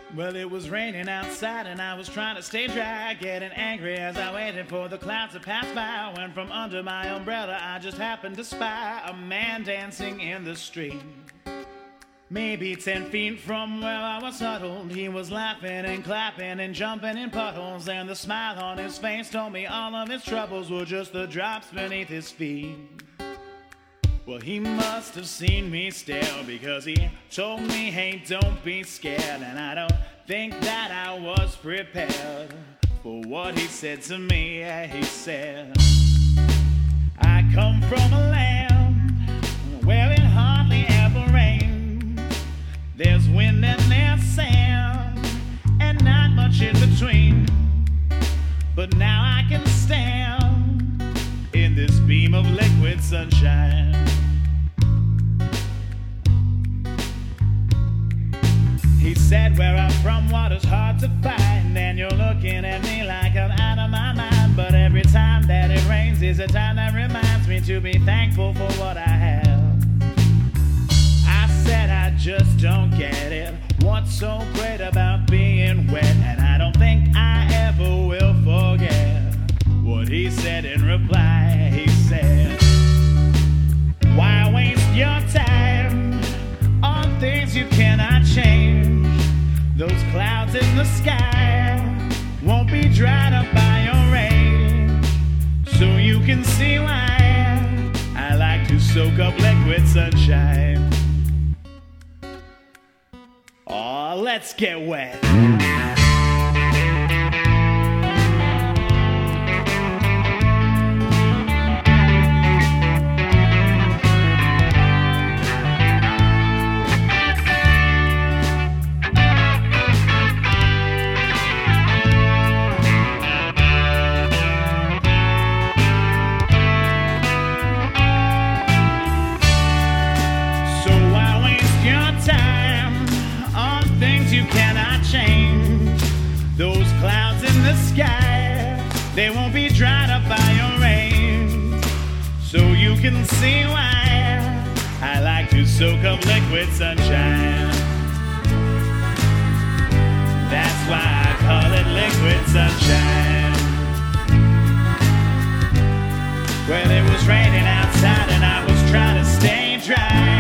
Well, it was raining outside and I was trying to stay dry, getting angry as I waited for the clouds to pass by, when from under my umbrella I just happened to spy a man dancing in the street. Maybe 10 feet from where I was huddled, he was laughing and clapping and jumping in puddles, and the smile on his face told me all of his troubles were just the drops beneath his feet. Well, he must have seen me stare, because he told me, hey, don't be scared. And I don't think that I was prepared for what he said to me. He said, I come from a land where it hardly ever rains. There's wind and there's sand and not much in between. But now I can stand in this beam of liquid sunshine. He said, where I'm from, water's hard to find, and you're looking at me like I'm out of my mind. But every time that it rains is a time that reminds me to be thankful for what I have. I said, I just don't get it. What's so great about being wet? And I don't think I ever will forget what he said in reply. He said, why waste your time on things you cannot change? Those clouds in the sky won't be dried up by your rain. So you can see why I like to soak up liquid sunshine. Oh, let's get wet. You cannot change those clouds in the sky. They won't be dried up by your rain. So you can see why I like to soak up liquid sunshine. That's why I call it liquid sunshine. Well, it was raining outside and I was trying to stay dry.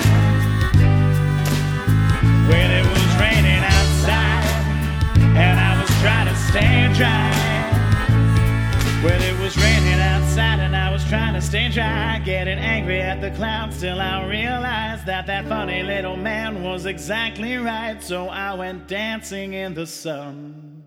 Well, it was raining outside and I was trying to stay dry. Well, it was raining outside and I was trying to stay dry, getting angry at the clouds till I realized that that funny little man was exactly right. So I went dancing in the sun.